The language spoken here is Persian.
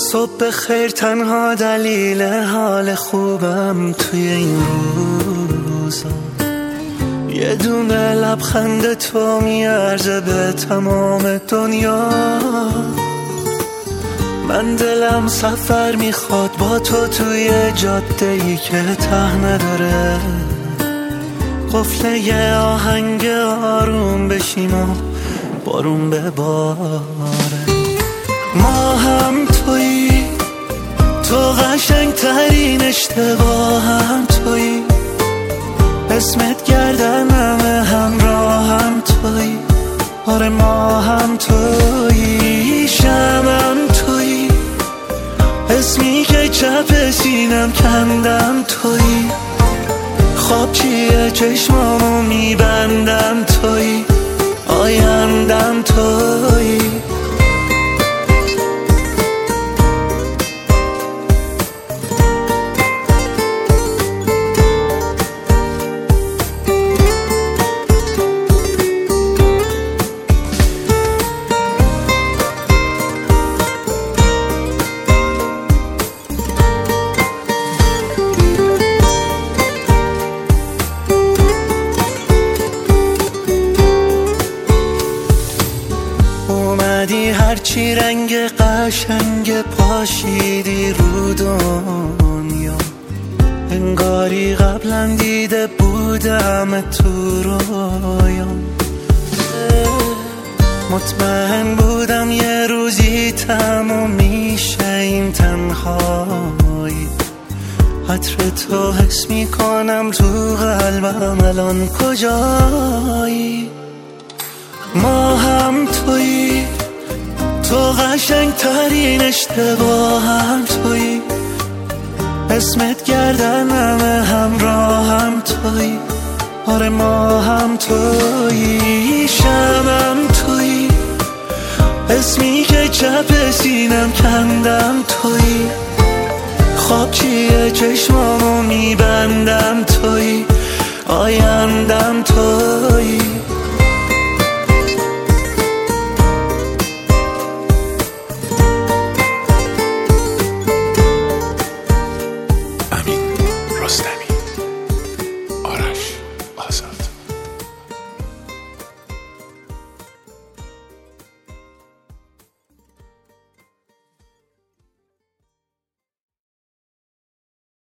صبح خیر تنها دلیل حال خوبم توی این روزا، یه دونه لبخند تو میارزه به تمام دنیا. من دلم سفر میخواد با تو توی جاده‌ای که ته نداره، قفله یه آهنگ آروم بشیم و بارون بباره. ما هم تویی، تو قشنگ ترین اشتباهم تویی، اسمت گردنم همراهم تویی. آره ما هم تویی، شمم تویی، اسمی که چپ سینم کندم تویی. خواب چیه چشمامو میبندم تویی، آیندم تویی. اومدی هرچی رنگ قشنگ پاشیدی رو دنیا، انگاری قبلا دیده بودم تو رویام. مطمئن بودم یه روزی تموم میشه این تنهایی، عطر تو حس میکنم تو قلبم الان کجایی. ما هم تویی، تو قشنگ ترین اشتباهم تویی، اسمت گردنم همراهم تویی. آره ما هم تویی، شمم تویی، اسمی که چپ سینم کندم تویی. خواب چیه چشمامو میبندم تویی، آیندم تویی.